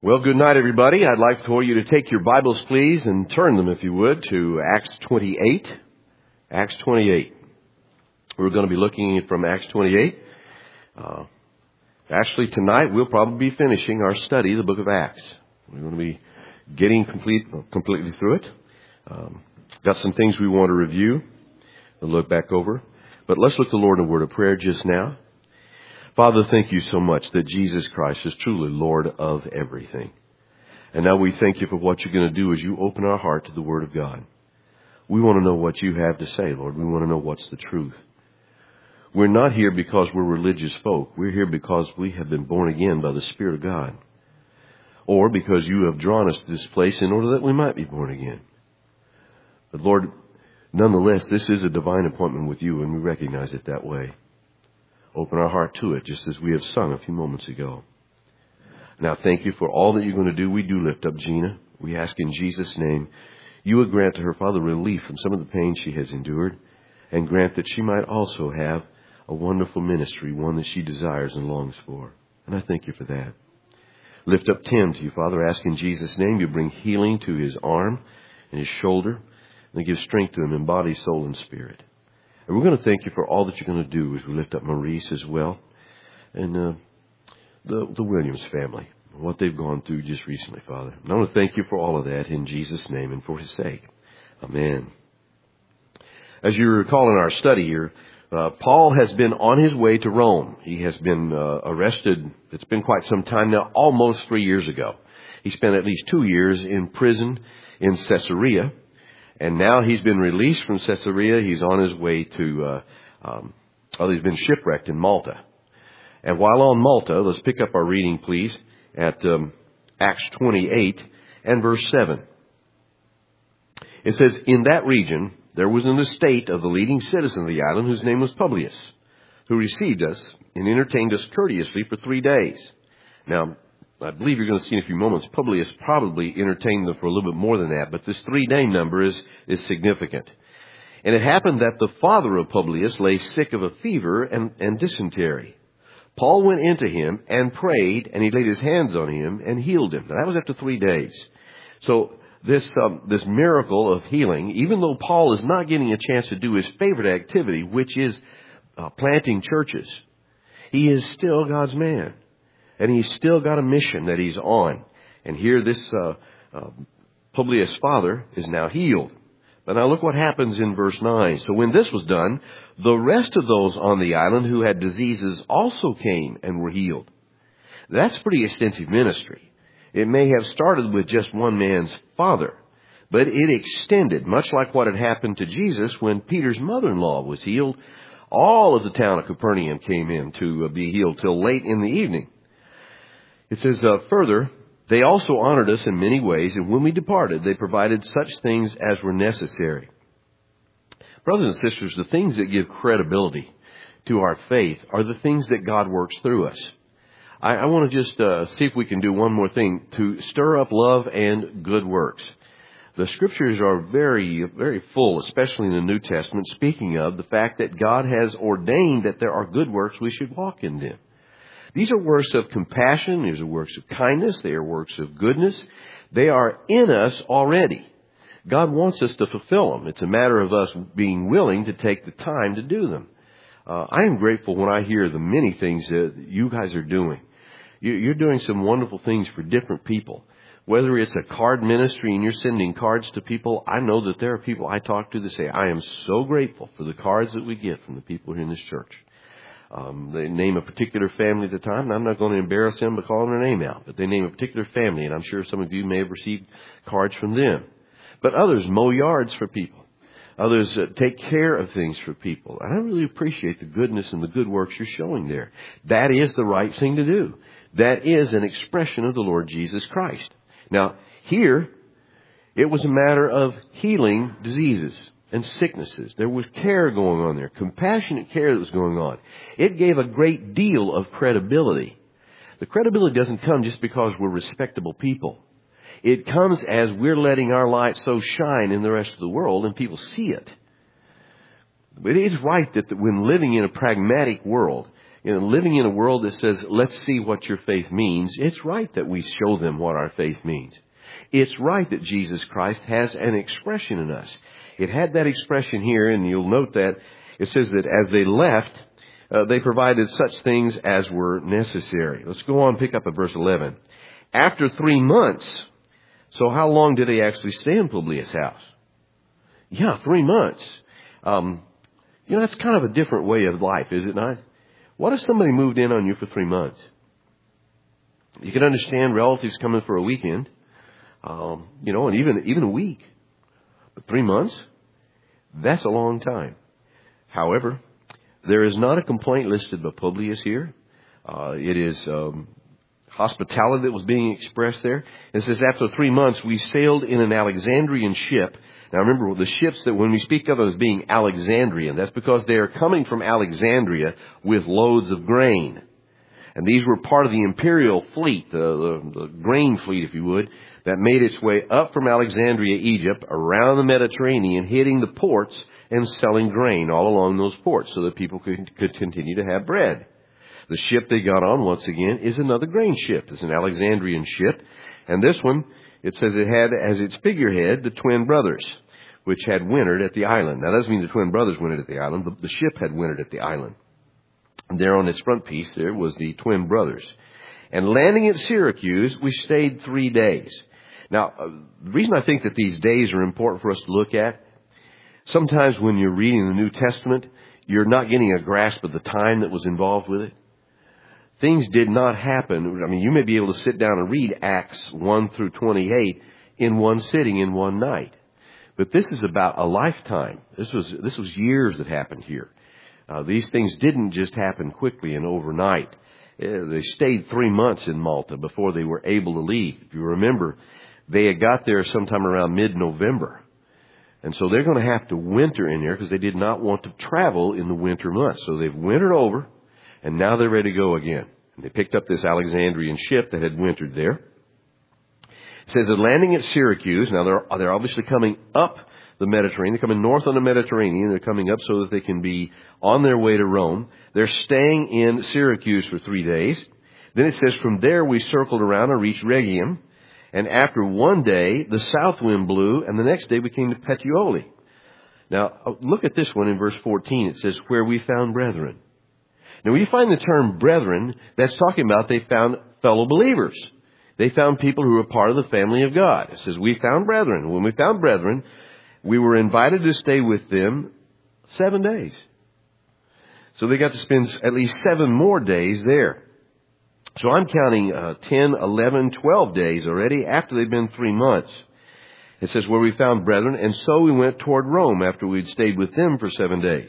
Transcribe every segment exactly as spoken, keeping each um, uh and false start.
Well, good night, everybody. I'd like for you to take your Bibles, please, and turn them, if you would, to Acts twenty-eight. Acts twenty-eight. We're going to be looking at from Acts twenty-eight. Uh, actually, tonight we'll probably be finishing our study of the book of Acts. We're going to be getting complete, completely through it. Um, got some things we want to review and look back over. But let's look to the Lord in a word of prayer just now. Father, thank you so much that Jesus Christ is truly Lord of everything. And now we thank you for what you're going to do as you open our heart to the Word of God. We want to know what you have to say, Lord. We want to know what's the truth. We're not here because we're religious folk. We're here because we have been born again by the Spirit of God. Or because you have drawn us to this place in order that we might be born again. But Lord, nonetheless, this is a divine appointment with you, and we recognize it that way. Open our heart to it, just as we have sung a few moments ago. Now, thank you for all that you're going to do. We do lift up Gina. We ask in Jesus' name, you would grant to her, Father, relief from some of the pain she has endured, and grant that she might also have a wonderful ministry, one that she desires and longs for. And I thank you for that. Lift up Tim to you, Father. Ask in Jesus' name you bring healing to his arm and his shoulder, and give strength to him in body, soul, and spirit. And we're going to thank you for all that you're going to do as we lift up Maurice as well, and uh, the, the Williams family, what they've gone through just recently, Father. And I want to thank you for all of that in Jesus' name and for his sake. Amen. As you recall in our study here, uh, Paul has been on his way to Rome. He has been uh, arrested. It's been quite some time now, almost three years ago. He spent at least two years in prison in Caesarea. And now he's been released from Caesarea. He's on his way to, uh, um, oh, he's been shipwrecked in Malta. And while on Malta, let's pick up our reading, please, at um, Acts twenty-eight and verse seven. It says, in that region, there was an estate of the leading citizen of the island, whose name was Publius, who received us and entertained us courteously for three days. Now, I believe you're going to see in a few moments, Publius probably entertained them for a little bit more than that, but this three-day number is, is significant. And it happened that the father of Publius lay sick of a fever and, and dysentery. Paul went into him and prayed, and he laid his hands on him and healed him. Now, that was after three days. So this um, this miracle of healing, even though Paul is not getting a chance to do his favorite activity, which is uh, planting churches, he is still God's man. And he's still got a mission that he's on. And here this uh, uh, Publius' father is now healed. But now look what happens in verse nine. So when this was done, the rest of those on the island who had diseases also came and were healed. That's pretty extensive ministry. It may have started with just one man's father, but it extended, much like what had happened to Jesus when Peter's mother-in-law was healed. All of the town of Capernaum came in to be healed till late in the evening. It says, uh, further, they also honored us in many ways, and when we departed, they provided such things as were necessary. Brothers and sisters, the things that give credibility to our faith are the things that God works through us. I, I want to just uh, see if we can do one more thing to stir up love and good works. The Scriptures are very, very full, especially in the New Testament, speaking of the fact that God has ordained that there are good works, we should walk in them. These are works of compassion. These are works of kindness. They are works of goodness. They are in us already. God wants us to fulfill them. It's a matter of us being willing to take the time to do them. Uh, I am grateful when I hear the many things that you guys are doing. You, you're doing some wonderful things for different people. Whether it's a card ministry and you're sending cards to people, I know that there are people I talk to that say, I am so grateful for the cards that we get from the people here in this church. Um, they name a particular family at the time, and I'm not going to embarrass them by calling their name out, but they name a particular family, and I'm sure some of you may have received cards from them. But others mow yards for people. Others uh, take care of things for people. And I really appreciate the goodness and the good works you're showing there. That is the right thing to do. That is an expression of the Lord Jesus Christ. Now, here, it was a matter of healing diseases and sicknesses. There was care going on there, compassionate care that was going on. It gave a great deal of credibility. The credibility doesn't come just because we're respectable people. It comes as we're letting our light so shine in the rest of the world and people see it. But it is right that when living in a pragmatic world, you know, living in a world that says, let's see what your faith means, it's right that we show them what our faith means. It's right that Jesus Christ has an expression in us. It had that expression here, and you'll note that it says that as they left, uh, they provided such things as were necessary. Let's go on, pick up at verse eleven. After three months, so how long did they actually stay in Publius' house? Yeah, three months. Um, you know, that's kind of a different way of life, is it not? What if somebody moved in on you for three months? You can understand relatives coming for a weekend, um, you know, and even even a week. But three months, that's a long time. However, there is not a complaint listed by Publius here. Uh, it is um, hospitality that was being expressed there. It says, after three months, we sailed in an Alexandrian ship. Now remember, the ships that when we speak of them as being Alexandrian, that's because they are coming from Alexandria with loads of grain. And these were part of the imperial fleet, the, the, the grain fleet, if you would, that made its way up from Alexandria, Egypt, around the Mediterranean, hitting the ports and selling grain all along those ports so that people could, could continue to have bread. The ship they got on, once again, is another grain ship. It's an Alexandrian ship. And this one, it says it had as its figurehead the twin brothers, which had wintered at the island. Now, that doesn't mean the twin brothers wintered at the island, but the ship had wintered at the island. And there on its front piece, there was the twin brothers. And landing at Syracuse, we stayed three days. Now, uh, the reason I think that these days are important for us to look at, sometimes when you're reading the New Testament, you're not getting a grasp of the time that was involved with it. Things did not happen. I mean, you may be able to sit down and read Acts one through twenty-eight in one sitting, in one night. But this is about a lifetime. This was, this was years that happened here. Uh, these things didn't just happen quickly and overnight. Uh, they stayed three months in Malta before they were able to leave. If you remember, they had got there sometime around mid-November. And so they're going to have to winter in there because they did not want to travel in the winter months. So they've wintered over, and now they're ready to go again. And they picked up this Alexandrian ship that had wintered there. It says that landing at Syracuse, now they're, they're obviously coming up the Mediterranean. They're coming north on the Mediterranean. They're coming up so that they can be on their way to Rome. They're staying in Syracuse for three days. Then it says from there we circled around and reached Rhegium. And after one day, the south wind blew, and the next day we came to Puteoli. Now, look at this one in verse fourteen. It says, where we found brethren. Now, when you find the term brethren, that's talking about they found fellow believers. They found people who were part of the family of God. It says, we found brethren. When we found brethren, we were invited to stay with them seven days. So they got to spend at least seven more days there. So I'm counting uh, ten, eleven, twelve days already after they've been three months. It says, where we found brethren, and so we went toward Rome after we'd stayed with them for seven days.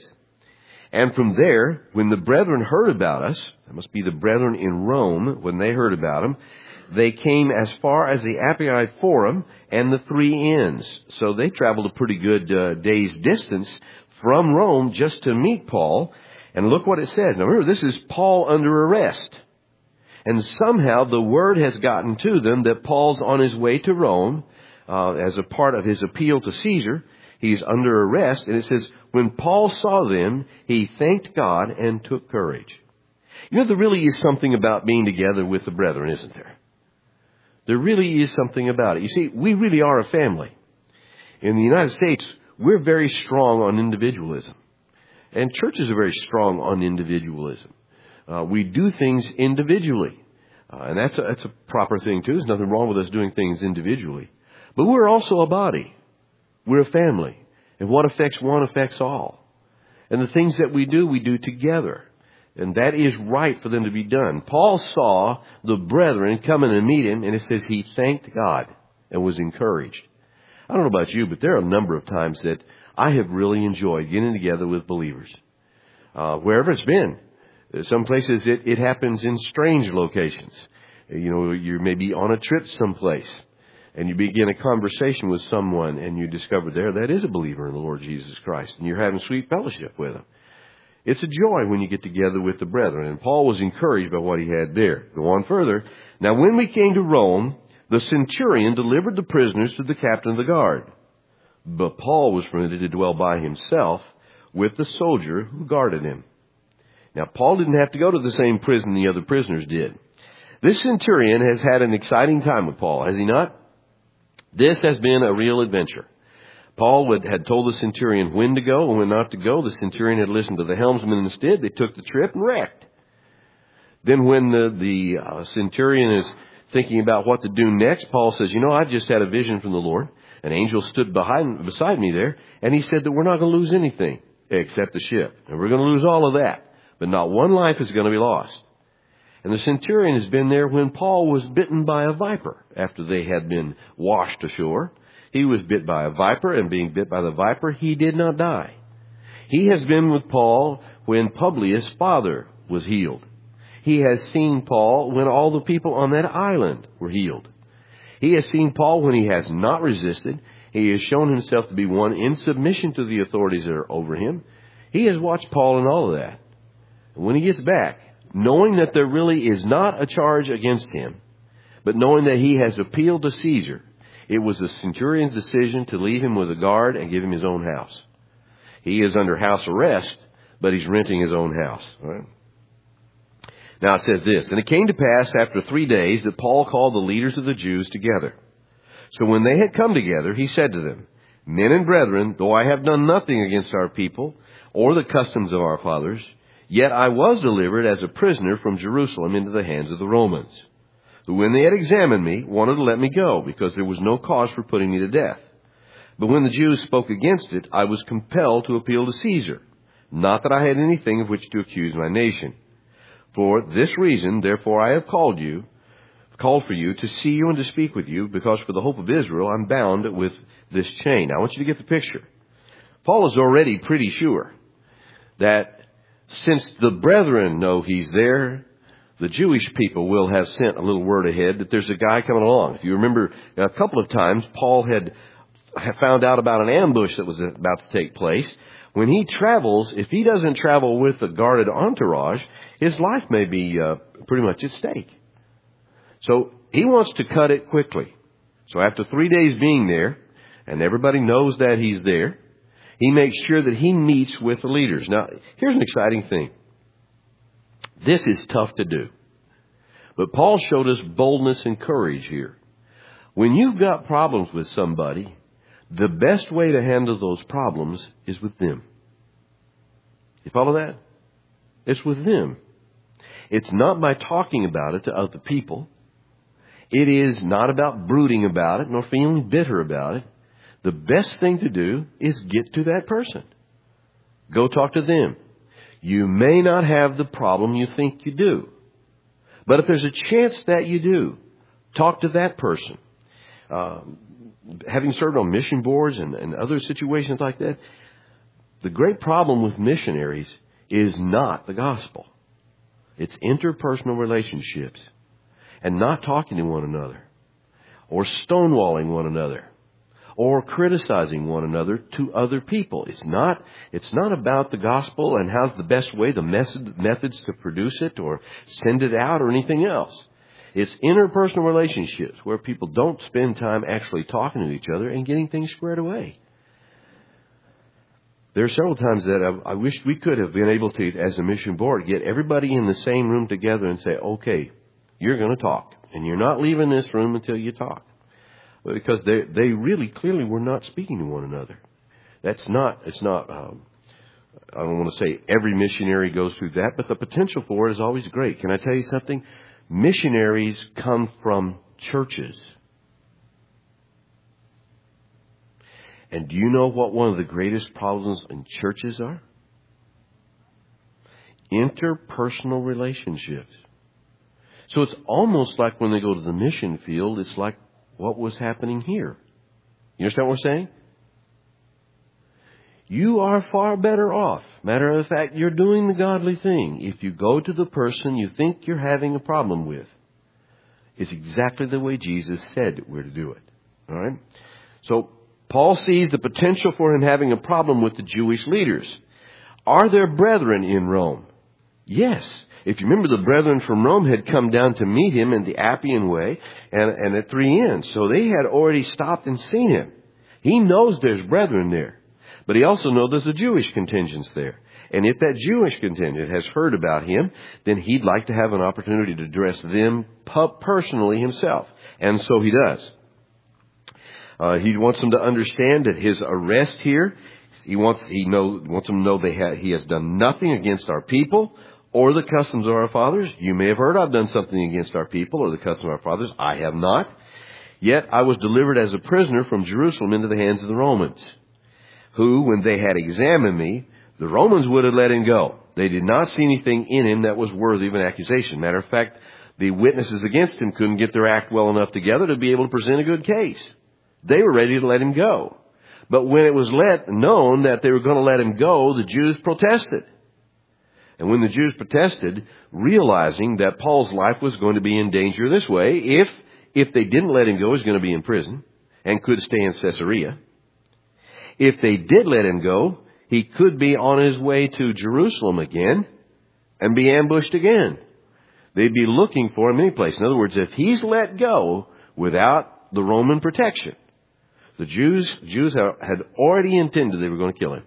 And from there, when the brethren heard about us, that must be the brethren in Rome, when they heard about them, they came as far as the Appii Forum and the Three Inns. So they traveled a pretty good uh, day's distance from Rome just to meet Paul. And look what it says. Now remember, this is Paul under arrest. And somehow the word has gotten to them that Paul's on his way to Rome uh, as a part of his appeal to Caesar. He's under arrest. And it says, when Paul saw them, he thanked God and took courage. You know, there really is something about being together with the brethren, isn't there? There really is something about it. You see, we really are a family. In the United States, we're very strong on individualism. And churches are very strong on individualism. Uh, we do things individually. Uh, and that's a, that's a proper thing, too. There's nothing wrong with us doing things individually. But we're also a body. We're a family. And what affects one affects all. And the things that we do, we do together. And that is right for them to be done. Paul saw the brethren coming and meet him, and it says he thanked God and was encouraged. I don't know about you, but there are a number of times that I have really enjoyed getting together with believers. Uh, wherever it's been. Some places it, it happens in strange locations. You know, you may be on a trip someplace, and you begin a conversation with someone, and you discover there that is a believer in the Lord Jesus Christ, and you're having sweet fellowship with them. It's a joy when you get together with the brethren. And Paul was encouraged by what he had there. Go on further. Now, when we came to Rome, the centurion delivered the prisoners to the captain of the guard. But Paul was permitted to dwell by himself with the soldier who guarded him. Now, Paul didn't have to go to the same prison the other prisoners did. This centurion has had an exciting time with Paul, has he not? This has been a real adventure. Paul would, had told the centurion when to go and when not to go. The centurion had listened to the helmsman instead. They took the trip and wrecked. Then when the, the uh, centurion is thinking about what to do next, Paul says, you know, I've just had a vision from the Lord. An angel stood behind, beside me there, and he said that we're not going to lose anything except the ship. And we're going to lose all of that. But not one life is going to be lost. And the centurion has been there when Paul was bitten by a viper after they had been washed ashore. He was bit by a viper, and being bit by the viper, he did not die. He has been with Paul when Publius' father was healed. He has seen Paul when all the people on that island were healed. He has seen Paul when he has not resisted. He has shown himself to be one in submission to the authorities that are over him. He has watched Paul in all of that. And when he gets back, knowing that there really is not a charge against him, but knowing that he has appealed to Caesar, it was the centurion's decision to leave him with a guard and give him his own house. He is under house arrest, but he's renting his own house. All right? Now it says this, and it came to pass after three days that Paul called the leaders of the Jews together. So when they had come together, he said to them, Men and brethren, though I have done nothing against our people or the customs of our fathers, yet I was delivered as a prisoner from Jerusalem into the hands of the Romans, who when they had examined me, wanted to let me go, because there was no cause for putting me to death. But when the Jews spoke against it, I was compelled to appeal to Caesar, not that I had anything of which to accuse my nation. For this reason, therefore, I have called you, called for you to see you and to speak with you, because for the hope of Israel, I'm bound with this chain. Now, I want you to get the picture. Paul is already pretty sure that since the brethren know he's there, the Jewish people will have sent a little word ahead that there's a guy coming along. If you remember, a couple of times, Paul had found out about an ambush that was about to take place. When he travels, if he doesn't travel with a guarded entourage, his life may be uh, pretty much at stake. So he wants to cut it quickly. So after three days being there, and everybody knows that he's there, he makes sure that he meets with the leaders. Now, here's an exciting thing. This is tough to do. But Paul showed us boldness and courage here. When you've got problems with somebody, the best way to handle those problems is with them. You follow that? It's with them. It's not by talking about it to other people. It is not about brooding about it nor feeling bitter about it. The best thing to do is get to that person. Go talk to them. You may not have the problem you think you do. But if there's a chance that you do, talk to that person. Uh, having served on mission boards and, and other situations like that, the great problem with missionaries is not the gospel. It's interpersonal relationships and not talking to one another or stonewalling one another or criticizing one another to other people. It's not, it's not about the gospel and how's the best way, the method, methods to produce it or send it out or anything else. It's interpersonal relationships where people don't spend time actually talking to each other and getting things squared away. There are several times that I, I wish we could have been able to, as a mission board, get everybody in the same room together and say, okay, you're going to talk. And you're not leaving this room until you talk. Because they they really clearly were not speaking to one another. That's not, it's not, um, I don't want to say every missionary goes through that, but the potential for it is always great. Can I tell you something? Missionaries come from churches. And do you know what one of the greatest problems in churches are? Interpersonal relationships. So it's almost like when they go to the mission field, it's like what was happening here. You understand what we're saying? You are far better off. Matter of fact, you're doing the godly thing if you go to the person you think you're having a problem with. It's exactly the way Jesus said we're to do it. All right? So Paul sees the potential for him having a problem with the Jewish leaders. Are there brethren in Rome? Yes. If you remember, the brethren from Rome had come down to meet him in the Appian Way and, and at Three Inns. So they had already stopped and seen him. He knows there's brethren there. But he also knows there's a Jewish contingent there. And if that Jewish contingent has heard about him, then he'd like to have an opportunity to address them personally himself. And so he does. Uh, he wants them to understand that his arrest here, he wants he know wants them to know they ha- he has done nothing against our people or the customs of our fathers. You may have heard I've done something against our people or the customs of our fathers. I have not. Yet I was delivered as a prisoner from Jerusalem into the hands of the Romans, who, when they had examined me, the Romans would have let him go. They did not see anything in him that was worthy of an accusation. Matter of fact, the witnesses against him couldn't get their act well enough together to be able to present a good case. They were ready to let him go. But when it was let known that they were going to let him go, the Jews protested. And when the Jews protested, realizing that Paul's life was going to be in danger this way, if if they didn't let him go, he was going to be in prison and could stay in Caesarea. If they did let him go, he could be on his way to Jerusalem again and be ambushed again. They'd be looking for him any place. In other words, if he's let go without the Roman protection, the Jews Jews had already intended they were going to kill him.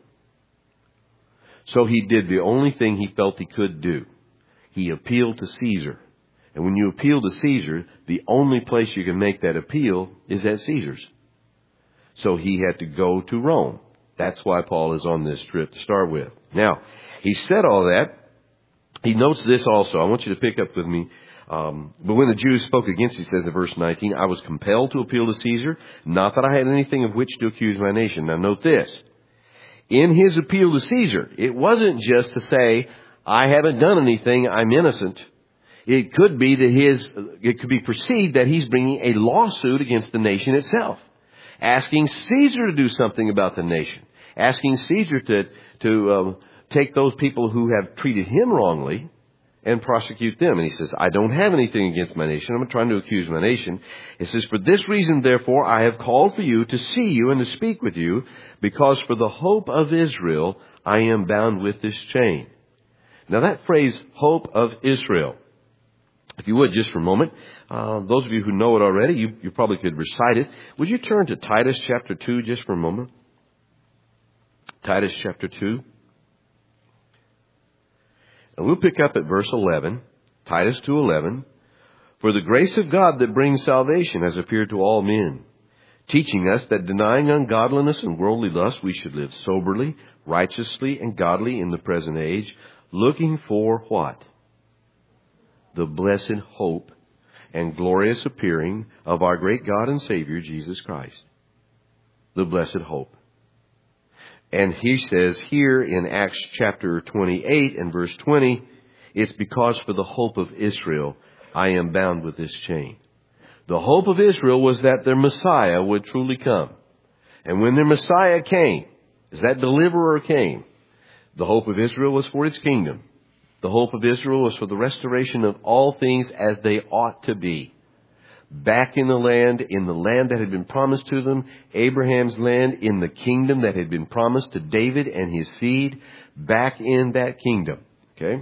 So he did the only thing he felt he could do. He appealed to Caesar. And when you appeal to Caesar, the only place you can make that appeal is at Caesar's. So he had to go to Rome. That's why Paul is on this trip to start with. Now, he said all that. He notes this also. I want you to pick up with me. Um, but when the Jews spoke against, he says in verse nineteen, I was compelled to appeal to Caesar, not that I had anything of which to accuse my nation. Now note this. In his appeal to Caesar, it wasn't just to say, I haven't done anything, I'm innocent. It could be that his, it could be perceived that he's bringing a lawsuit against the nation itself, asking Caesar to do something about the nation, asking Caesar to, to, um, take those people who have treated him wrongly and prosecute them. And he says, I don't have anything against my nation. I'm not trying to accuse my nation. He says, for this reason, therefore, I have called for you to see you and to speak with you, because for the hope of Israel, I am bound with this chain. Now that phrase, hope of Israel, if you would, just for a moment, uh, those of you who know it already, you, you probably could recite it. Would you turn to Titus chapter two just for a moment? Titus chapter two. And we'll pick up at verse eleven, Titus two eleven. For the grace of God that brings salvation has appeared to all men, teaching us that denying ungodliness and worldly lust, we should live soberly, righteously, and godly in the present age, looking for what? The blessed hope and glorious appearing of our great God and Savior, Jesus Christ. The blessed hope. And he says here in Acts chapter twenty-eight and verse twenty, it's because for the hope of Israel, I am bound with this chain. The hope of Israel was that their Messiah would truly come. And when their Messiah came, as that deliverer came, the hope of Israel was for its kingdom. The hope of Israel was for the restoration of all things as they ought to be. Back in the land, in the land that had been promised to them, Abraham's land, in the kingdom that had been promised to David and his seed, back in that kingdom. Okay?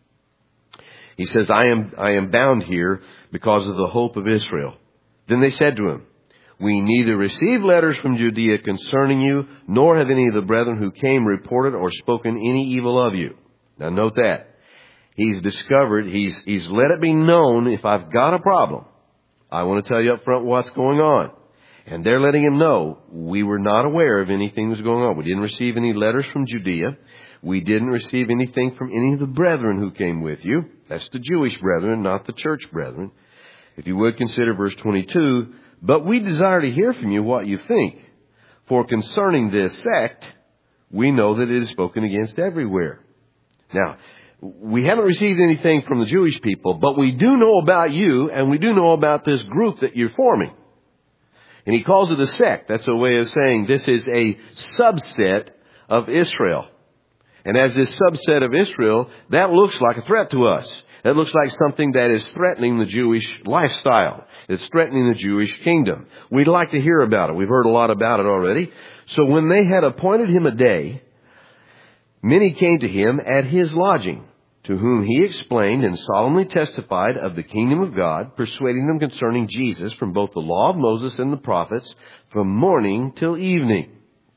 He says, I am, I am bound here because of the hope of Israel. Then they said to him, we neither received letters from Judea concerning you, nor have any of the brethren who came reported or spoken any evil of you. Now note that. He's discovered, he's, he's let it be known, if I've got a problem, I want to tell you up front what's going on. And they're letting him know, we were not aware of anything that was going on. We didn't receive any letters from Judea. We didn't receive anything from any of the brethren who came with you. That's the Jewish brethren, not the church brethren. If you would consider verse twenty-two, but we desire to hear from you what you think. For concerning this sect, we know that it is spoken against everywhere. Now, we haven't received anything from the Jewish people, but we do know about you, and we do know about this group that you're forming. And he calls it a sect. That's a way of saying this is a subset of Israel. And as this subset of Israel, that looks like a threat to us. That looks like something that is threatening the Jewish lifestyle. It's threatening the Jewish kingdom. We'd like to hear about it. We've heard a lot about it already. So when they had appointed him a day, many came to him at his lodging, to whom he explained and solemnly testified of the kingdom of God, persuading them concerning Jesus from both the law of Moses and the prophets, from morning till evening.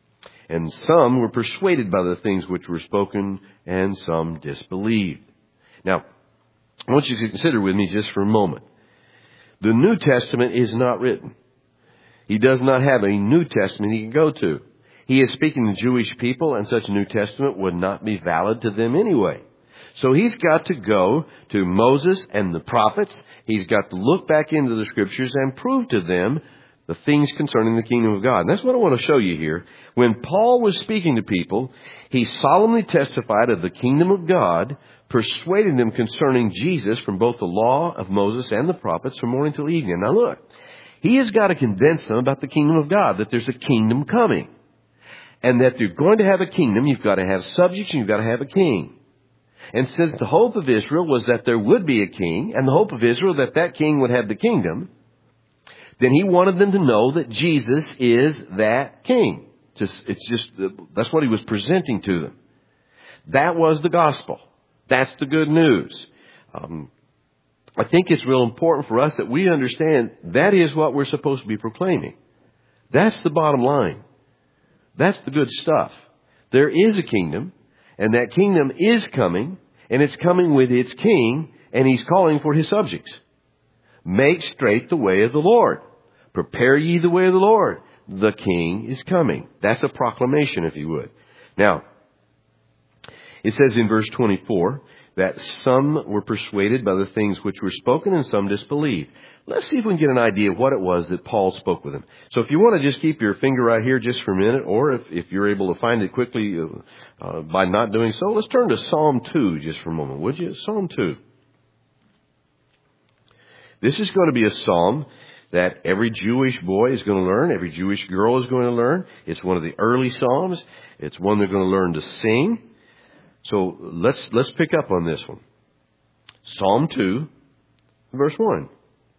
And some were persuaded by the things which were spoken, and some disbelieved. Now, I want you to consider with me just for a moment. The New Testament is not written. He does not have a New Testament he can go to. He is speaking to Jewish people, and such a New Testament would not be valid to them anyway. So he's got to go to Moses and the prophets. He's got to look back into the Scriptures and prove to them the things concerning the kingdom of God. And that's what I want to show you here. When Paul was speaking to people, he solemnly testified of the kingdom of God, persuading them concerning Jesus from both the law of Moses and the prophets from morning till evening. Now look, he has got to convince them about the kingdom of God, that there's a kingdom coming. And that you're going to have a kingdom, you've got to have subjects and you've got to have a king. And since the hope of Israel was that there would be a king, and the hope of Israel that that king would have the kingdom, then he wanted them to know that Jesus is that king. Just, it's just, that's what he was presenting to them. That was the gospel. That's the good news. Um, I think it's real important for us that we understand that is what we're supposed to be proclaiming. That's the bottom line. That's the good stuff. There is a kingdom, and that kingdom is coming, and it's coming with its king, and he's calling for his subjects. Make straight the way of the Lord. Prepare ye the way of the Lord. The king is coming. That's a proclamation, if you would. Now, it says in verse twenty-four that some were persuaded by the things which were spoken and some disbelieved. Let's see if we can get an idea of what it was that Paul spoke with them. So if you want to just keep your finger right here just for a minute, or if, if you're able to find it quickly uh, uh, by not doing so, let's turn to Psalm two just for a moment, would you? Psalm two. This is going to be a psalm that every Jewish boy is going to learn, every Jewish girl is going to learn. It's one of the early psalms. It's one they're going to learn to sing. So let's let's pick up on this one. Psalm two, verse one.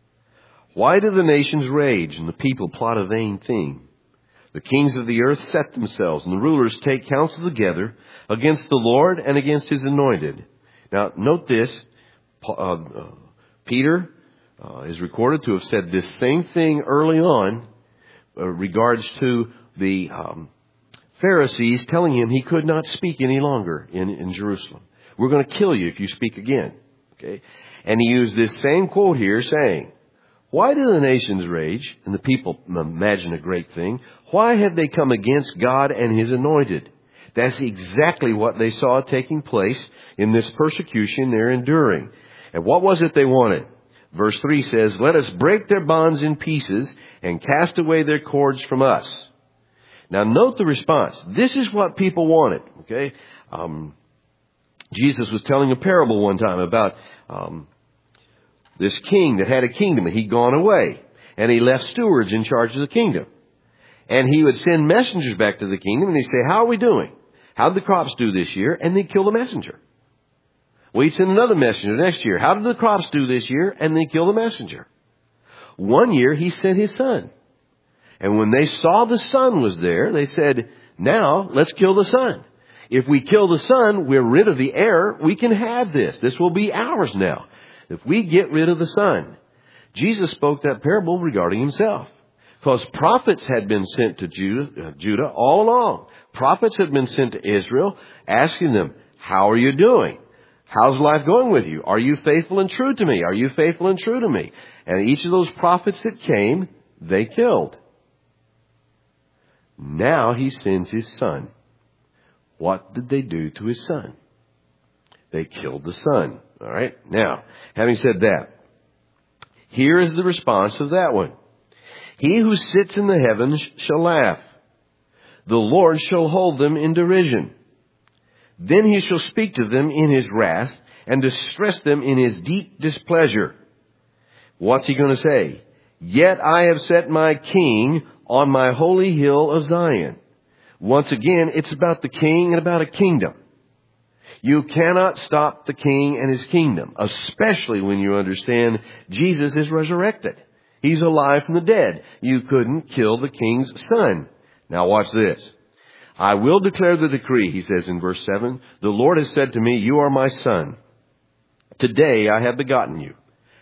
Why do the nations rage and the people plot a vain thing? The kings of the earth set themselves, and the rulers take counsel together against the Lord and against his anointed. Now, note this. Uh, uh, Peter uh, is recorded to have said this same thing early on uh, regards to the um, Pharisees telling him he could not speak any longer in, in Jerusalem. We're going to kill you if you speak again. Okay, and he used this same quote here saying, why do the nations rage and the people imagine a great thing? Why have they come against God and his anointed? That's exactly what they saw taking place in this persecution they're enduring. And what was it they wanted? Verse three says, let us break their bonds in pieces and cast away their cords from us. Now note the response. This is what people wanted. Okay, um, Jesus was telling a parable one time about um, this king that had a kingdom, and he'd gone away, and he left stewards in charge of the kingdom. And he would send messengers back to the kingdom, and he'd say, how are we doing? How did the crops do this year? And they'd kill the messenger. Well, he'd send another messenger next year. How did the crops do this year? And they'd kill the messenger. One year, he sent his son. And when they saw the son was there, they said, now, let's kill the son. If we kill the son, we're rid of the heir. We can have this. This will be ours now. If we get rid of the son. Jesus spoke that parable regarding himself. Because prophets had been sent to Judah, uh, Judah all along. Prophets had been sent to Israel asking them, how are you doing? How's life going with you? Are you faithful and true to me? Are you faithful and true to me? And each of those prophets that came, they killed. Now he sends his son. What did they do to his son? They killed the son. All right. Now, having said that, here is the response of that one. He who sits in the heavens shall laugh. The Lord shall hold them in derision. Then he shall speak to them in his wrath and distress them in his deep displeasure. What's he going to say? Yet I have set my king on my holy hill of Zion. Once again, it's about the king and about a kingdom. You cannot stop the king and his kingdom, especially when you understand Jesus is resurrected. He's alive from the dead. You couldn't kill the king's son. Now watch this. I will declare the decree, he says in verse seven. The Lord has said to me, you are my son. Today I have begotten you.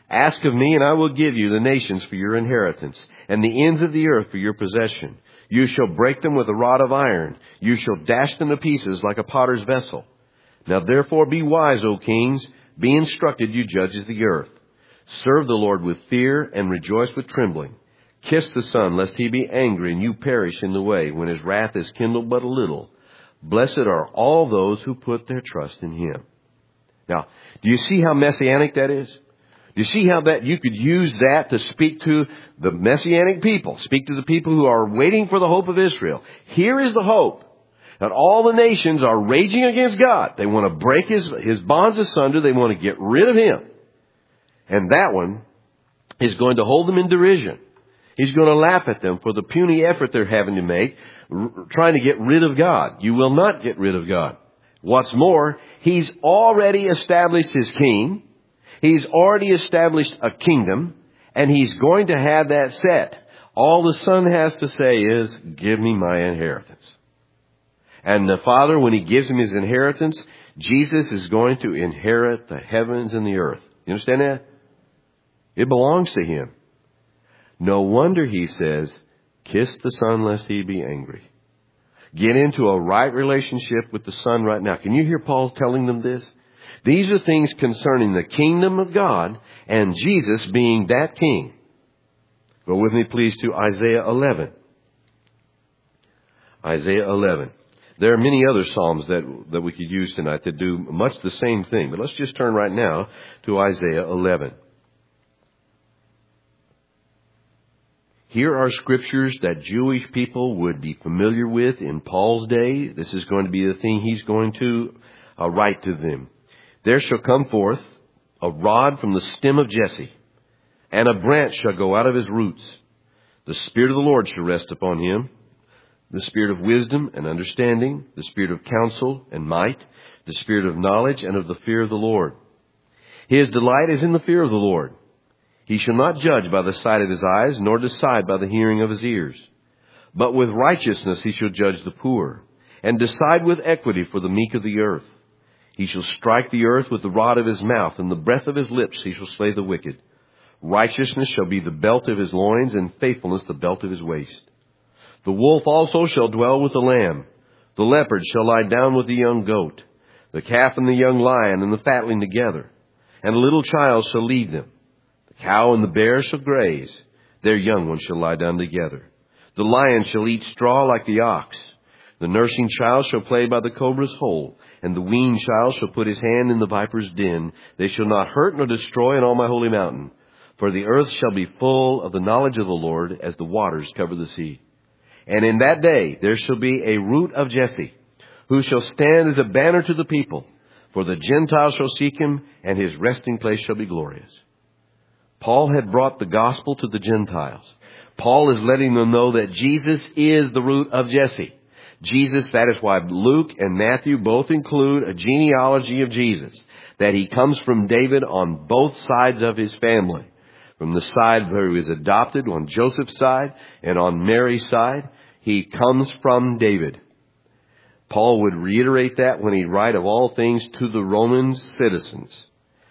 Ask of me, and I will give you the nations for your inheritance, and the ends of the earth for your possession. You shall break them with a rod of iron. You shall dash them to pieces like a potter's vessel. Now therefore be wise, O kings. Be instructed, you judges of the earth. Serve the Lord with fear and rejoice with trembling. Kiss the Son, lest he be angry and you perish in the way, when his wrath is kindled but a little. Blessed are all those who put their trust in him. Now, do you see how messianic that is? Do you see how that you could use that to speak to the messianic people, speak to the people who are waiting for the hope of Israel? Here is the hope. That all the nations are raging against God. They want to break his, his bonds asunder. They want to get rid of him. And that one is going to hold them in derision. He's going to laugh at them for the puny effort they're having to make, r- trying to get rid of God. You will not get rid of God. What's more, he's already established his king. He's already established a kingdom, and he's going to have that set. All the Son has to say is, give me my inheritance. And the Father, when he gives him his inheritance, Jesus is going to inherit the heavens and the earth. You understand that? It belongs to him. No wonder he says, kiss the Son lest he be angry. Get into a right relationship with the Son right now. Can you hear Paul telling them this? These are things concerning the kingdom of God and Jesus being that king. Go with me, please, to Isaiah eleven. Isaiah eleven. There are many other Psalms that, that we could use tonight that do much the same thing. But let's just turn right now to Isaiah eleven. Here are scriptures that Jewish people would be familiar with in Paul's day. This is going to be the thing he's going to uh, write to them. There shall come forth a rod from the stem of Jesse, and a branch shall go out of his roots. The Spirit of the Lord shall rest upon him, the Spirit of wisdom and understanding, the Spirit of counsel and might, the Spirit of knowledge and of the fear of the Lord. His delight is in the fear of the Lord. He shall not judge by the sight of his eyes, nor decide by the hearing of his ears. But with righteousness he shall judge the poor, and decide with equity for the meek of the earth. He shall strike the earth with the rod of his mouth, and the breath of his lips he shall slay the wicked. Righteousness shall be the belt of his loins, and faithfulness the belt of his waist. The wolf also shall dwell with the lamb. The leopard shall lie down with the young goat. The calf and the young lion and the fatling together. And a little child shall lead them. The cow and the bear shall graze. Their young ones shall lie down together. The lion shall eat straw like the ox. The nursing child shall play by the cobra's hole. And the weaned child shall put his hand in the viper's den. They shall not hurt nor destroy in all my holy mountain. For the earth shall be full of the knowledge of the Lord as the waters cover the sea. And in that day there shall be a root of Jesse, who shall stand as a banner to the people. For the Gentiles shall seek him, and his resting place shall be glorious. Paul had brought the gospel to the Gentiles. Paul is letting them know that Jesus is the root of Jesse. Jesus, that is why Luke and Matthew both include a genealogy of Jesus, that he comes from David on both sides of his family. From the side where he was adopted, on Joseph's side, and on Mary's side, he comes from David. Paul would reiterate that when he'd write of all things to the Roman citizens.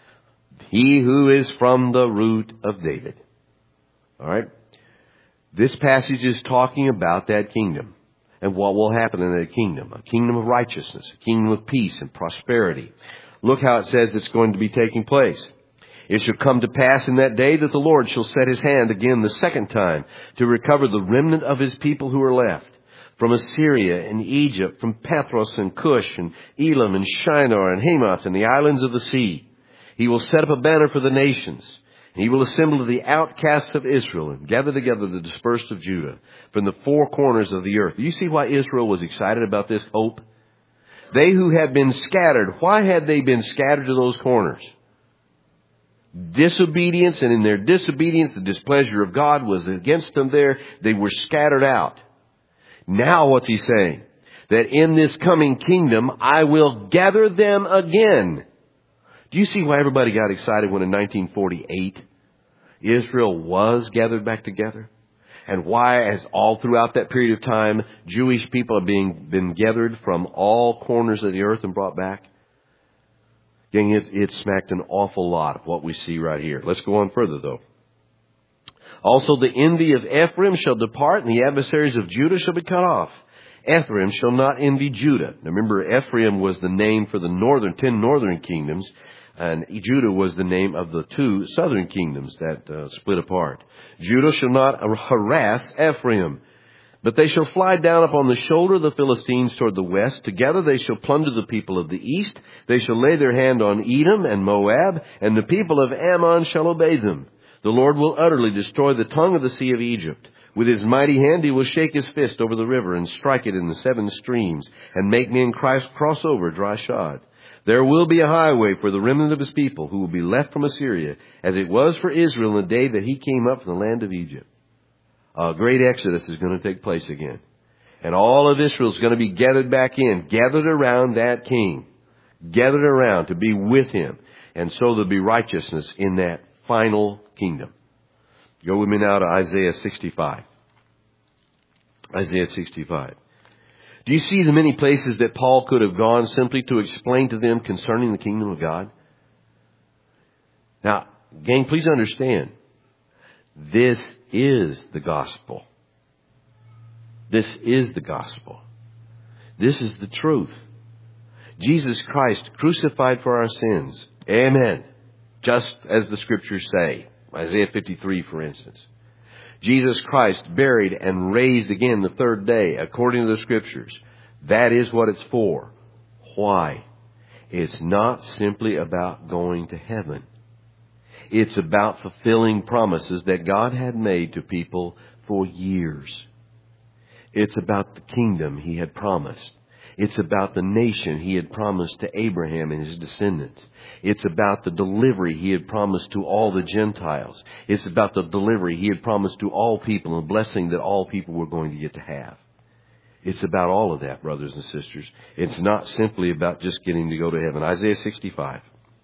He who is from the root of David. All right? This passage is talking about that kingdom and what will happen in that kingdom. A kingdom of righteousness, a kingdom of peace and prosperity. Look how it says it's going to be taking place. It shall come to pass in that day that the Lord shall set his hand again the second time to recover the remnant of his people who are left. From Assyria and Egypt, from Pathros and Cush and Elam and Shinar and Hamath and the islands of the sea. He will set up a banner for the nations. And he will assemble the outcasts of Israel and gather together the dispersed of Judah from the four corners of the earth. Do you see why Israel was excited about this hope? They who had been scattered, why had they been scattered to those corners? Disobedience, and in their disobedience, the displeasure of God was against them there. They were scattered out. Now what's he saying? That in this coming kingdom, I will gather them again. Do you see why everybody got excited when in nineteen forty-eight, Israel was gathered back together? And why, as all throughout that period of time, Jewish people are being been gathered from all corners of the earth and brought back? Gang, it, it smacked an awful lot of what we see right here. Let's go on further, though. Also the envy of Ephraim shall depart, and the adversaries of Judah shall be cut off. Ephraim shall not envy Judah. Now remember, Ephraim was the name for the northern, ten northern kingdoms, and Judah was the name of the two southern kingdoms that uh, split apart. Judah shall not harass Ephraim, but they shall fly down upon the shoulder of the Philistines toward the west. Together they shall plunder the people of the east. They shall lay their hand on Edom and Moab, and the people of Ammon shall obey them. The Lord will utterly destroy the tongue of the sea of Egypt. With his mighty hand he will shake his fist over the river and strike it in the seven streams and make men cross over dry shod. There will be a highway for the remnant of his people who will be left from Assyria, as it was for Israel in the day that he came up from the land of Egypt. A great exodus is going to take place again. And all of Israel is going to be gathered back in, gathered around that king, gathered around to be with him. And so there'll be righteousness in that final kingdom. Go with me now to Isaiah sixty-five. Isaiah sixty-five. Do you see the many places that Paul could have gone simply to explain to them concerning the kingdom of God? Now, gang, please understand, this is the gospel. This is the gospel. This is the truth. Jesus Christ crucified for our sins. Amen. Just as the scriptures say. Isaiah fifty-three, for instance. Jesus Christ buried and raised again the third day, according to the scriptures. That is what it's for. Why? It's not simply about going to heaven. It's about fulfilling promises that God had made to people for years. It's about the kingdom He had promised. It's about the nation He had promised to Abraham and his descendants. It's about the delivery He had promised to all the Gentiles. It's about the delivery He had promised to all people and blessing that all people were going to get to have. It's about all of that, brothers and sisters. It's not simply about just getting to go to heaven. Isaiah sixty-five.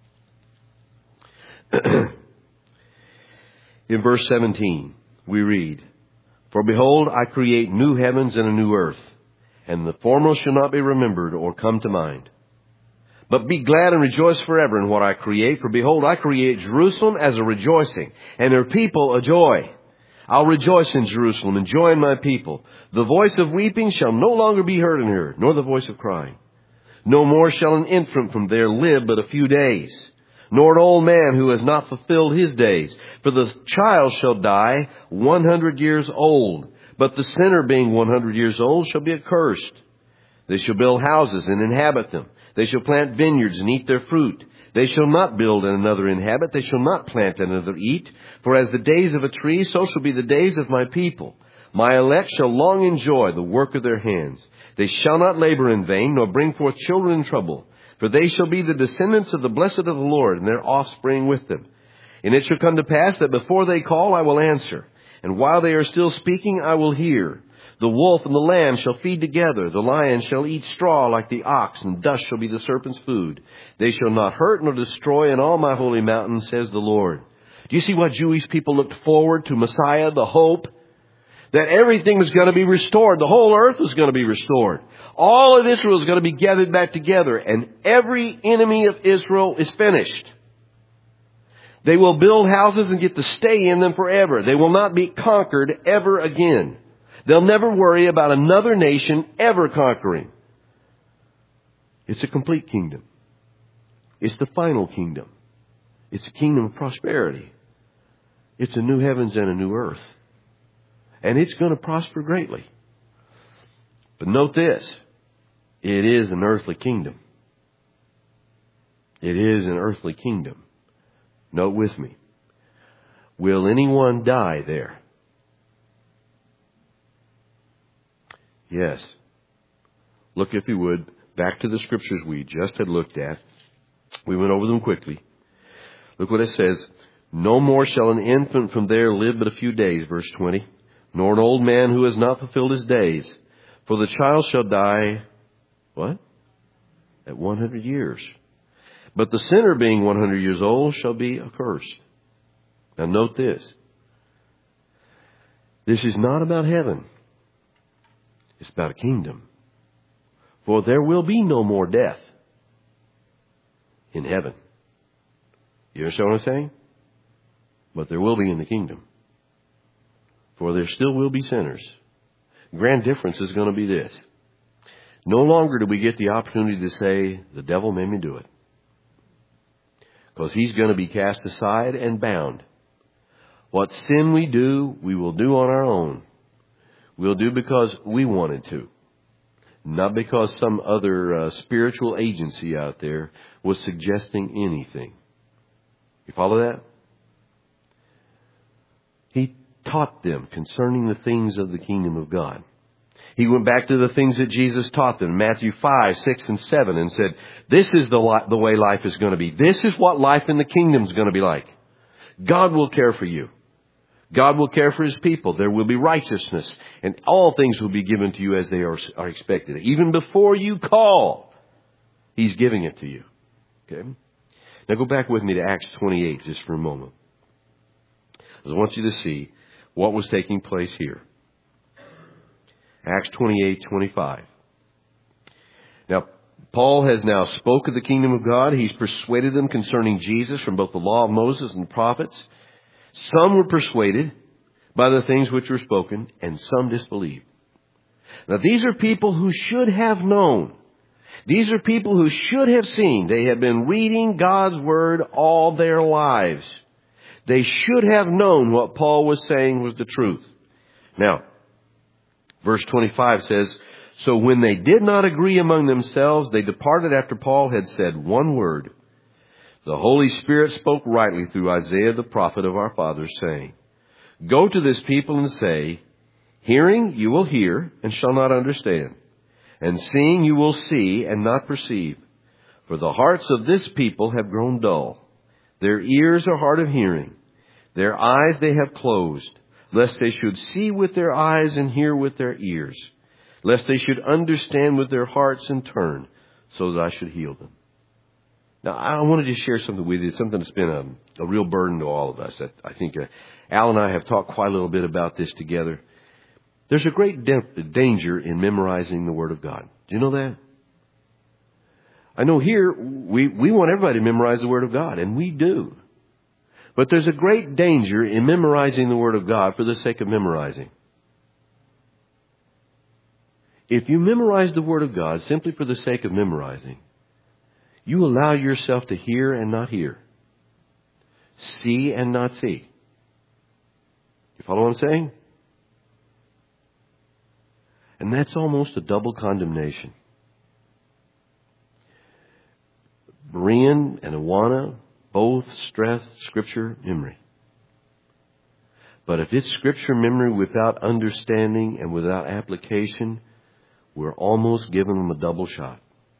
In verse seventeen, we read, For behold, I create new heavens and a new earth, and the former shall not be remembered or come to mind. But be glad and rejoice forever in what I create. For behold, I create Jerusalem as a rejoicing, and her people a joy. I'll rejoice in Jerusalem and joy in my people. The voice of weeping shall no longer be heard in her, nor the voice of crying. No more shall an infant from there live but a few days, nor an old man who has not fulfilled his days. For the child shall die one hundred years old. But the sinner being one hundred years old shall be accursed. They shall build houses and inhabit them. They shall plant vineyards and eat their fruit. They shall not build and another inhabit. They shall not plant and another eat. For as the days of a tree, so shall be the days of my people. My elect shall long enjoy the work of their hands. They shall not labor in vain, nor bring forth children in trouble. For they shall be the descendants of the blessed of the Lord, and their offspring with them. And it shall come to pass that before they call, I will answer. And while they are still speaking, I will hear. The wolf and the lamb shall feed together. The lion shall eat straw like the ox, and dust shall be the serpent's food. They shall not hurt nor destroy in all my holy mountain, says the Lord. Do you see what Jewish people looked forward to? Messiah, the hope. That everything was going to be restored. The whole earth was going to be restored. All of Israel is going to be gathered back together. And every enemy of Israel is finished. They will build houses and get to stay in them forever. They will not be conquered ever again. They'll never worry about another nation ever conquering. It's a complete kingdom. It's the final kingdom. It's a kingdom of prosperity. It's a new heavens and a new earth. And it's going to prosper greatly. But note this. It is an earthly kingdom. It is an earthly kingdom. Note with me. Will anyone die there? Yes. Look, if you would, back to the scriptures we just had looked at. We went over them quickly. Look what it says. No more shall an infant from there live but a few days, verse twenty. Nor an old man who has not fulfilled his days. For the child shall die, what? At one hundred years. But the sinner being one hundred years old shall be accursed. Now note this. This is not about heaven. It's about a kingdom. For there will be no more death in heaven. You understand what I'm saying? But there will be in the kingdom. For there still will be sinners. Grand difference is going to be this. No longer do we get the opportunity to say, the devil made me do it. Because he's going to be cast aside and bound. What sin we do, we will do on our own. We'll do because we wanted to. Not because some other uh, spiritual agency out there was suggesting anything. You follow that? He taught them concerning the things of the kingdom of God. He went back to the things that Jesus taught them in Matthew five, six, and seven and said, this is the, li- the way life is going to be. This is what life in the kingdom is going to be like. God will care for you. God will care for His people. There will be righteousness, and all things will be given to you as they are, are expected. Even before you call, He's giving it to you. Okay? Now go back with me to Acts twenty-eight just for a moment. I want you to see what was taking place here. Acts twenty-eight, twenty-five. Now, Paul has now spoke of the kingdom of God. He's persuaded them concerning Jesus from both the law of Moses and the prophets. Some were persuaded by the things which were spoken, and some disbelieved. Now, these are people who should have known. These are people who should have seen. They have been reading God's Word all their lives. They should have known what Paul was saying was the truth. Now, verse twenty-five says, so when they did not agree among themselves, they departed after Paul had said one word. The Holy Spirit spoke rightly through Isaiah the prophet of our fathers, saying, go to this people and say, hearing you will hear and shall not understand, and seeing you will see and not perceive. For the hearts of this people have grown dull. Their ears are hard of hearing. Their eyes they have closed, lest they should see with their eyes and hear with their ears, lest they should understand with their hearts and turn, so that I should heal them. Now, I wanted to share something with you, something that's been a, a real burden to all of us. I, I think uh, Al and I have talked quite a little bit about this together. There's a great de- danger in memorizing the Word of God. Do you know that? I know here we, we want everybody to memorize the Word of God, and we do. But there's a great danger in memorizing the Word of God for the sake of memorizing. If you memorize the Word of God simply for the sake of memorizing, you allow yourself to hear and not hear, see and not see. You follow what I'm saying? And that's almost a double condemnation. Berean and Awana both stress Scripture memory. But if it's Scripture memory without understanding and without application, we're almost giving them a double shot.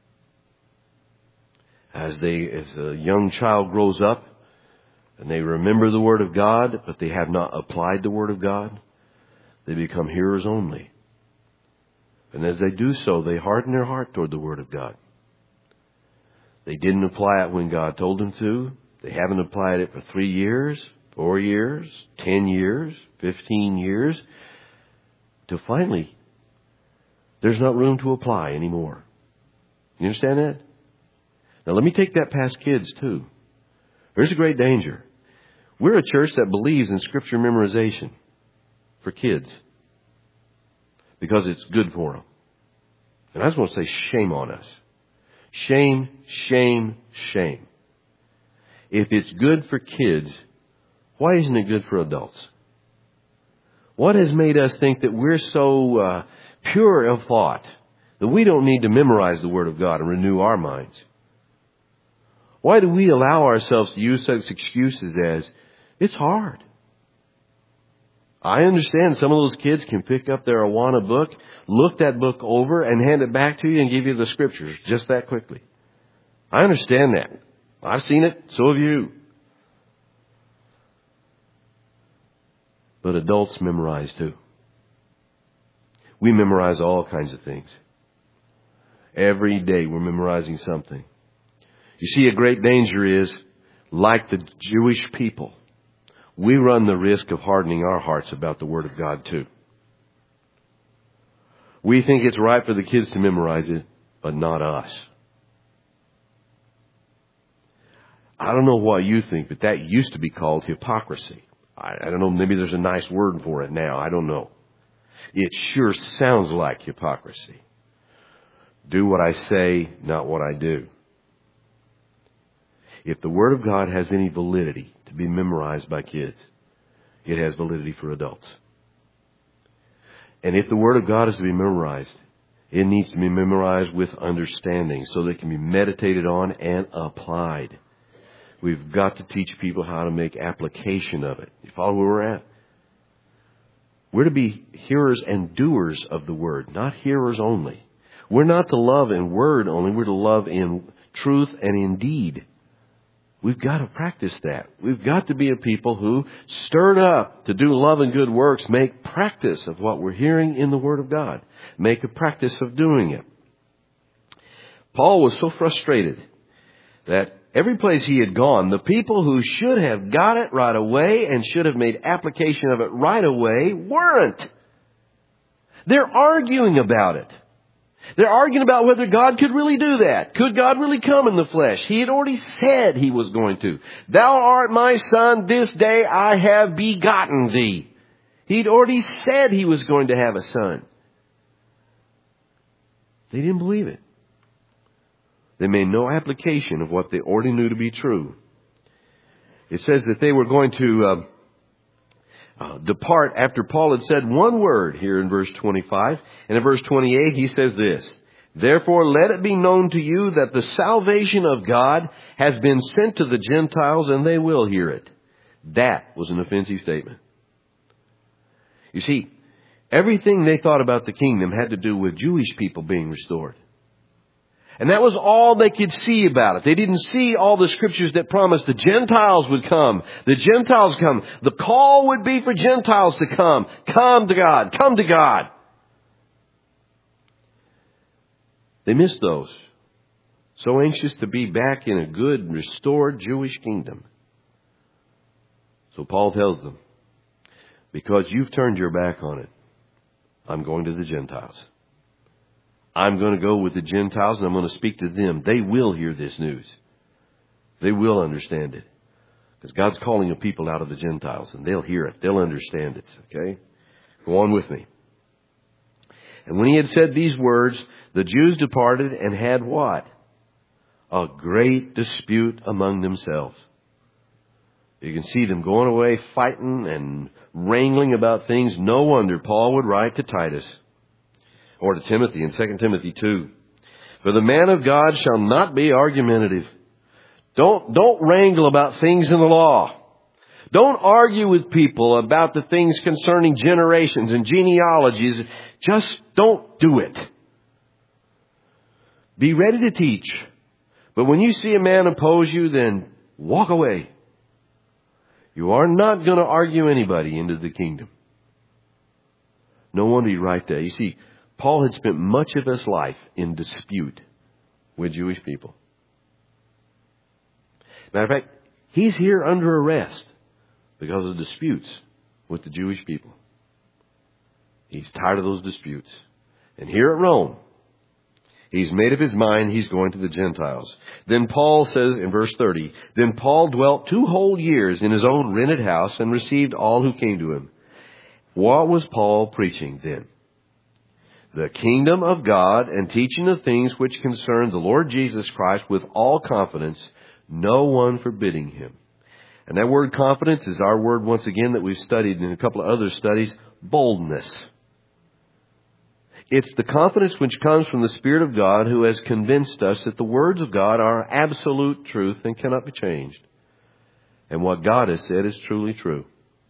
As they, as a young child grows up and they remember the Word of God, but they have not applied the Word of God, they become hearers only. And as they do so, they harden their heart toward the Word of God. They didn't apply it when God told them to. They haven't applied it for three years, four years, ten years, fifteen years. Till finally, there's not room to apply anymore. You understand that? Now let me take that past kids too. There's a great danger. We're a church that believes in Scripture memorization for kids because it's good for them. And I just want to say shame on us. Shame, shame, shame. If it's good for kids, why isn't it good for adults? What has made us think that we're so uh, pure of thought that we don't need to memorize the Word of God and renew our minds? Why do we allow ourselves to use such excuses as, it's hard? I understand some of those kids can pick up their Awana book, look that book over, and hand it back to you and give you the Scriptures just that quickly. I understand that. I've seen it. So have you. But adults memorize too. We memorize all kinds of things. Every day we're memorizing something. You see, a great danger is, like the Jewish people, we run the risk of hardening our hearts about the Word of God too. We think it's right for the kids to memorize it, but not us. I don't know what you think, but that used to be called hypocrisy. I, I don't know, maybe there's a nice word for it now. I don't know. It sure sounds like hypocrisy. Do what I say, not what I do. If the Word of God has any validity to be memorized by kids, it has validity for adults. And if the Word of God is to be memorized, it needs to be memorized with understanding so that it can be meditated on and applied. We've got to teach people how to make application of it. You follow where we're at? We're to be hearers and doers of the Word, not hearers only. We're not to love in word only. We're to love in truth and in deed. We've got to practice that. We've got to be a people who, stirred up to do love and good works, make practice of what we're hearing in the Word of God. Make a practice of doing it. Paul was so frustrated that every place he had gone, the people who should have got it right away and should have made application of it right away weren't. They're arguing about it. They're arguing about whether God could really do that. Could God really come in the flesh? He had already said He was going to. Thou art my son, this day I have begotten thee. He'd already said He was going to have a son. They didn't believe it. They made no application of what they already knew to be true. It says that they were going to uh, uh, depart after Paul had said one word here in verse twenty-five. And in verse twenty-eight he says this, Therefore let it be known to you that the salvation of God has been sent to the Gentiles, and they will hear it. That was an offensive statement. You see, everything they thought about the kingdom had to do with Jewish people being restored. And that was all they could see about it. They didn't see all the scriptures that promised the Gentiles would come. The Gentiles come. The call would be for Gentiles to come. Come to God. Come to God. They missed those. So anxious to be back in a good, restored Jewish kingdom. So Paul tells them, because you've turned your back on it, I'm going to the Gentiles. I'm going to go with the Gentiles and I'm going to speak to them. They will hear this news. They will understand it. Because God's calling a people out of the Gentiles and they'll hear it. They'll understand it. Okay? Go on with me. And when he had said these words, the Jews departed and had what? A great dispute among themselves. You can see them going away, fighting and wrangling about things. No wonder Paul would write to Titus or to Timothy in Second Timothy two. For the man of God shall not be argumentative. Don't, don't wrangle about things in the law. Don't argue with people about the things concerning generations and genealogies. Just don't do it. Be ready to teach. But when you see a man oppose you, then walk away. You are not going to argue anybody into the kingdom. No wonder you write that. You see, Paul had spent much of his life in dispute with Jewish people. Matter of fact, he's here under arrest because of disputes with the Jewish people. He's tired of those disputes. And here at Rome, he's made up his mind he's going to the Gentiles. Then Paul says in verse thirty, Then Paul dwelt two whole years in his own rented house and received all who came to him. What was Paul preaching then? The kingdom of God, and teaching the things which concern the Lord Jesus Christ with all confidence, no one forbidding him. And that word confidence is our word once again that we've studied in a couple of other studies, boldness. It's the confidence which comes from the Spirit of God, who has convinced us that the words of God are absolute truth and cannot be changed. And what God has said is truly true.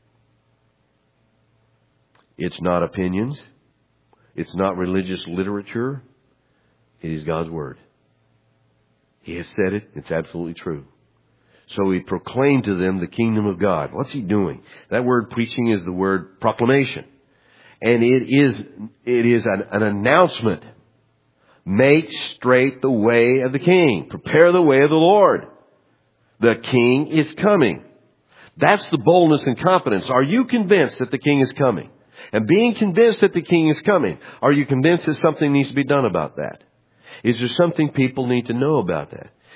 It's not opinions. It's not religious literature. It is God's Word. He has said it. It's absolutely true. So he proclaimed to them the kingdom of God. What's he doing? That word preaching is the word proclamation. And it is, it is an, an announcement. Make straight the way of the King. Prepare the way of the Lord. The King is coming. That's the boldness and confidence. Are you convinced that the King is coming? And being convinced that the King is coming, are you convinced that something needs to be done about that? Is there something people need to know about that?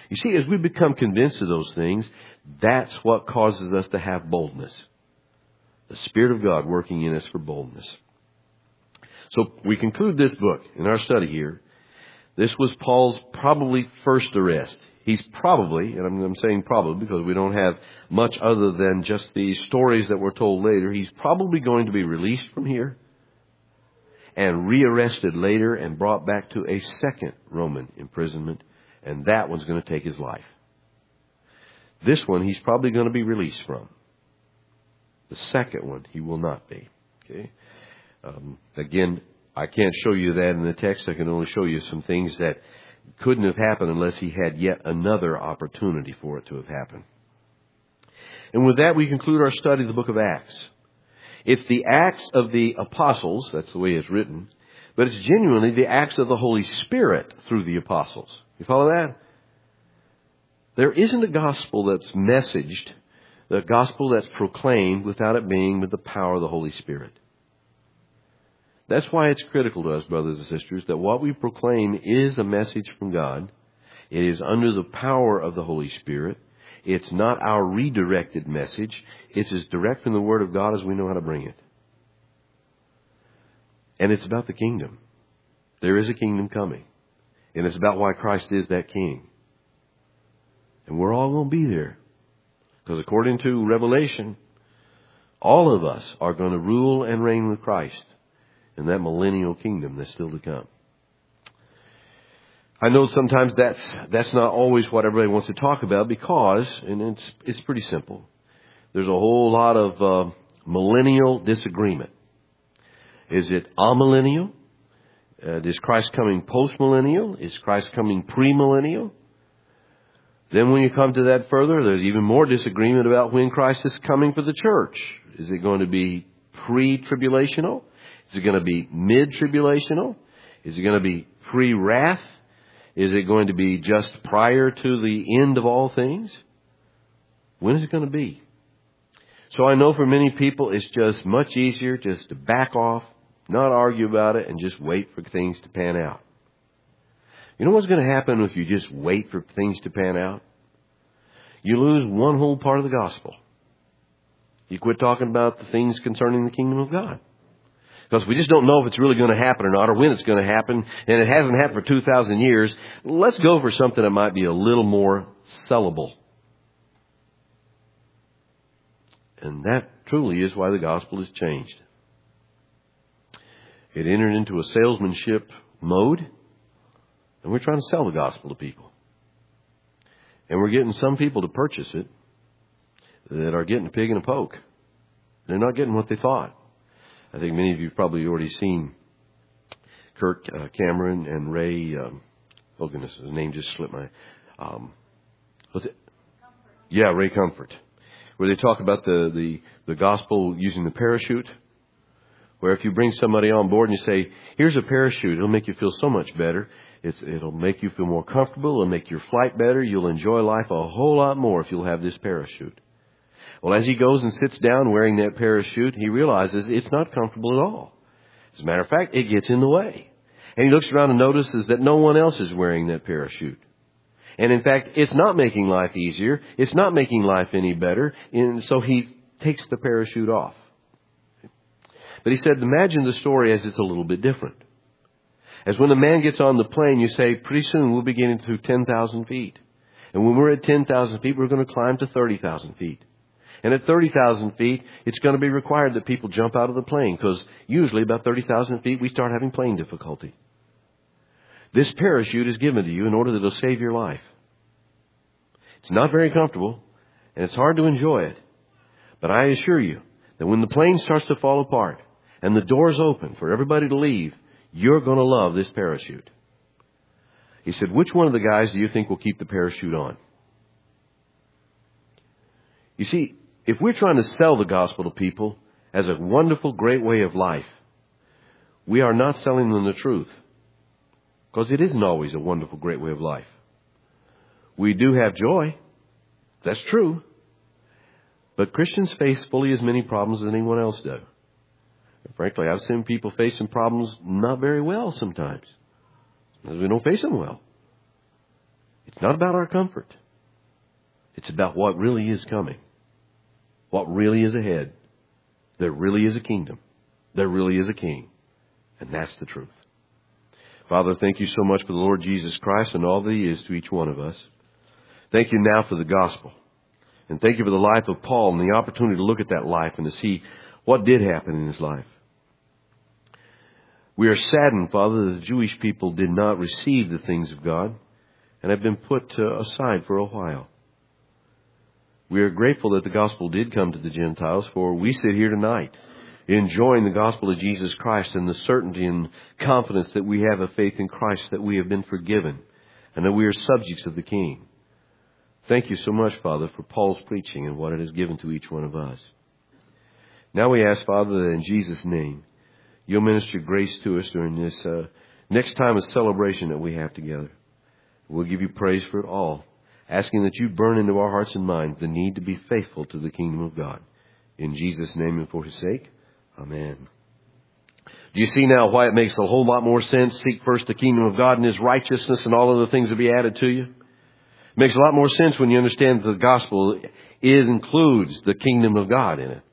You see, as we become convinced of those things, that's what causes us to have boldness. The Spirit of God working in us for boldness. So we conclude this book in our study here. This was Paul's probably first arrest. He's probably, and I'm, I'm saying probably because we don't have much other than just the stories that were told later, he's probably going to be released from here and rearrested later and brought back to a second Roman imprisonment, and that one's going to take his life. This one he's probably going to be released from. The second one he will not be. Okay. Um, again, I can't show you that in the text. I can only show you some things that couldn't have happened unless he had yet another opportunity for it to have happened. And with that, we conclude our study of the book of Acts. It's the Acts of the Apostles, that's the way it's written, but it's genuinely the Acts of the Holy Spirit through the Apostles. You follow that? There isn't a gospel that's messaged, the gospel that's proclaimed without it being with the power of the Holy Spirit. That's why it's critical to us, brothers and sisters, that what we proclaim is a message from God. It is under the power of the Holy Spirit. It's not our redirected message. It's as direct from the Word of God as we know how to bring it. And it's about the kingdom. There is a kingdom coming. And it's about why Christ is that King. And we're all going to be there. Because according to Revelation, all of us are going to rule and reign with Christ in that millennial kingdom that's still to come. I know sometimes that's that's not always what everybody wants to talk about because, and it's it's pretty simple, there's a whole lot of uh, millennial disagreement. Is it amillennial? Uh, is Christ coming post-millennial? Is Christ coming pre-millennial? Then when you come to that further, there's even more disagreement about when Christ is coming for the church. Is it going to be pre-tribulational? Is it going to be mid-tribulational? Is it going to be pre-wrath? Is it going to be just prior to the end of all things? When is it going to be? So I know for many people it's just much easier just to back off, not argue about it, and just wait for things to pan out. You know what's going to happen if you just wait for things to pan out? You lose one whole part of the gospel. You quit talking about the things concerning the kingdom of God. Because we just don't know if it's really going to happen or not, or when it's going to happen, and it hasn't happened for two thousand years. Let's go for something that might be a little more sellable. And that truly is why the gospel has changed. It entered into a salesmanship mode, and we're trying to sell the gospel to people. And we're getting some people to purchase it that are getting a pig in a poke. They're not getting what they thought. I think many of you have probably already seen Kirk uh, Cameron and Ray, um, oh goodness, his name just slipped my, um, what's it? Comfort. Yeah, Ray Comfort. Where they talk about the, the, the gospel using the parachute. Where if you bring somebody on board and you say, here's a parachute, it'll make you feel so much better. It's, it'll make you feel more comfortable. It'll make your flight better. You'll enjoy life a whole lot more if you'll have this parachute. Well, as he goes and sits down wearing that parachute, he realizes it's not comfortable at all. As a matter of fact, it gets in the way. And he looks around and notices that no one else is wearing that parachute. And in fact, it's not making life easier. It's not making life any better. And so he takes the parachute off. But he said, imagine the story as it's a little bit different. As when a man gets on the plane, you say, pretty soon we'll be getting to ten thousand feet. And when we're at ten thousand feet, we're going to climb to thirty thousand feet. And at thirty thousand feet, it's going to be required that people jump out of the plane because usually about thirty thousand feet, we start having plane difficulty. This parachute is given to you in order that it'll save your life. It's not very comfortable, and it's hard to enjoy it. But I assure you that when the plane starts to fall apart and the doors open for everybody to leave, you're going to love this parachute. He said, which one of the guys do you think will keep the parachute on? You see, if we're trying to sell the gospel to people as a wonderful, great way of life, we are not selling them the truth. Because it isn't always a wonderful, great way of life. We do have joy. That's true. But Christians face fully as many problems as anyone else does. And frankly, I've seen people facing problems not very well sometimes. Because we don't face them well. It's not about our comfort. It's about what really is coming. What really is ahead. There really is a kingdom. There really is a king. And that's the truth. Father, thank you so much for the Lord Jesus Christ and all that He is to each one of us. Thank you now for the gospel. And thank you for the life of Paul and the opportunity to look at that life and to see what did happen in his life. We are saddened, Father, that the Jewish people did not receive the things of God and have been put uh, aside for a while. We are grateful that the gospel did come to the Gentiles, for we sit here tonight enjoying the gospel of Jesus Christ and the certainty and confidence that we have a faith in Christ, that we have been forgiven and that we are subjects of the King. Thank you so much, Father, for Paul's preaching and what it has given to each one of us. Now we ask, Father, that in Jesus' name, you'll minister grace to us during this uh, next time of celebration that we have together. We'll give you praise for it all, asking that you burn into our hearts and minds the need to be faithful to the kingdom of God. In Jesus' name and for His sake, amen. Do you see now why it makes a whole lot more sense? Seek first the kingdom of God and His righteousness, and all of the things will be added to you. It makes a lot more sense when you understand that the gospel is includes the kingdom of God in it.